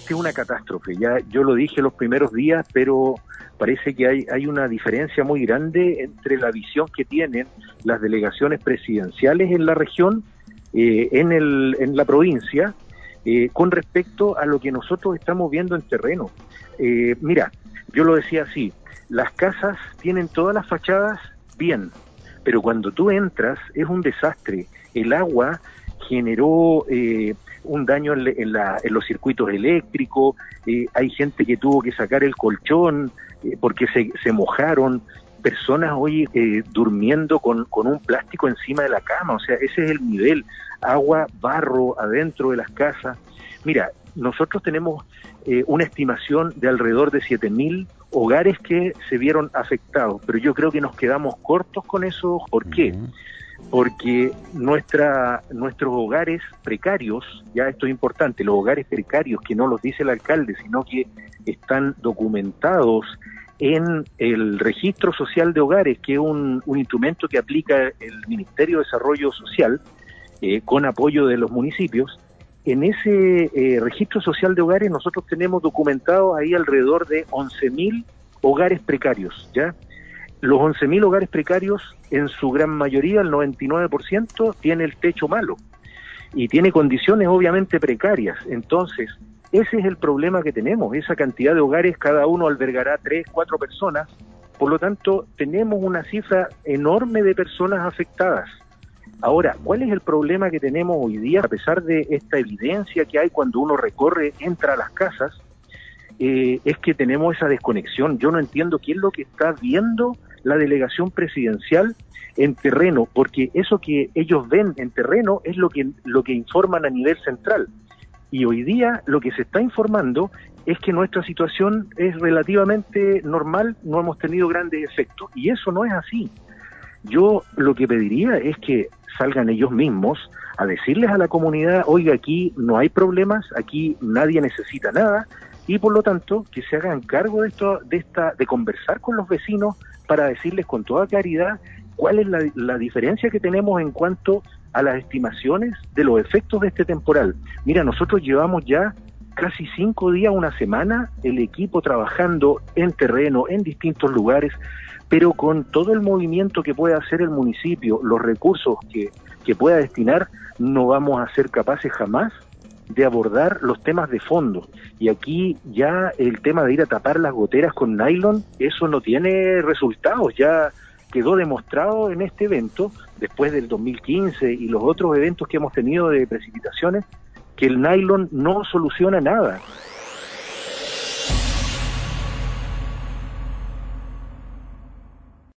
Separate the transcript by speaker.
Speaker 1: realmente es una catástrofe. Ya yo lo dije los primeros días, pero parece que hay una diferencia muy grande entre la visión que tienen las delegaciones presidenciales en la región, en la provincia, con respecto a lo que nosotros estamos viendo en terreno. Mira, yo lo decía así, las casas tienen todas las fachadas bien, pero cuando tú entras es un desastre. El agua generó un daño en los circuitos eléctricos, hay gente que tuvo que sacar el colchón porque se mojaron, personas hoy durmiendo con un plástico encima de la cama, o sea, ese es el nivel, agua, barro adentro de las casas. Mira, nosotros tenemos una estimación de alrededor de 7.000 hogares que se vieron afectados, pero yo creo que nos quedamos cortos con eso. ¿Por qué? Porque nuestros hogares precarios, ya esto es importante, los hogares precarios que no los dice el alcalde, sino que están documentados en el Registro Social de Hogares, que es un instrumento que aplica el Ministerio de Desarrollo Social con apoyo de los municipios. En ese Registro Social de Hogares nosotros tenemos documentados ahí alrededor de 11.000 hogares precarios, ¿ya? Los 11.000 hogares precarios, en su gran mayoría, el 99%, tiene el techo malo y tiene condiciones obviamente precarias. Entonces, ese es el problema que tenemos. Esa cantidad de hogares, cada uno albergará 3, 4 personas. Por lo tanto, tenemos una cifra enorme de personas afectadas. Ahora, ¿cuál es el problema que tenemos hoy día? A pesar de esta evidencia que hay cuando uno recorre, entra a las casas, es que tenemos esa desconexión. Yo no entiendo qué es lo que está viendo la delegación presidencial en terreno, porque eso que ellos ven en terreno es lo que informan a nivel central. Y hoy día lo que se está informando es que nuestra situación es relativamente normal, no hemos tenido grandes efectos, y eso no es así. Yo lo que pediría es que salgan ellos mismos a decirles a la comunidad, oiga, aquí no hay problemas, aquí nadie necesita nada, y por lo tanto que se hagan cargo de conversar con los vecinos para decirles con toda claridad cuál es la diferencia que tenemos en cuanto a las estimaciones de los efectos de este temporal. Mira, nosotros llevamos ya casi 5 días, una semana, el equipo trabajando en terreno, en distintos lugares, pero con todo el movimiento que puede hacer el municipio, los recursos que pueda destinar, no vamos a ser capaces jamás de abordar los temas de fondo. Y aquí ya el tema de ir a tapar las goteras con nylon, eso no tiene resultados, ya quedó demostrado en este evento, después del 2015 y los otros eventos que hemos tenido de precipitaciones, que el nylon no soluciona nada.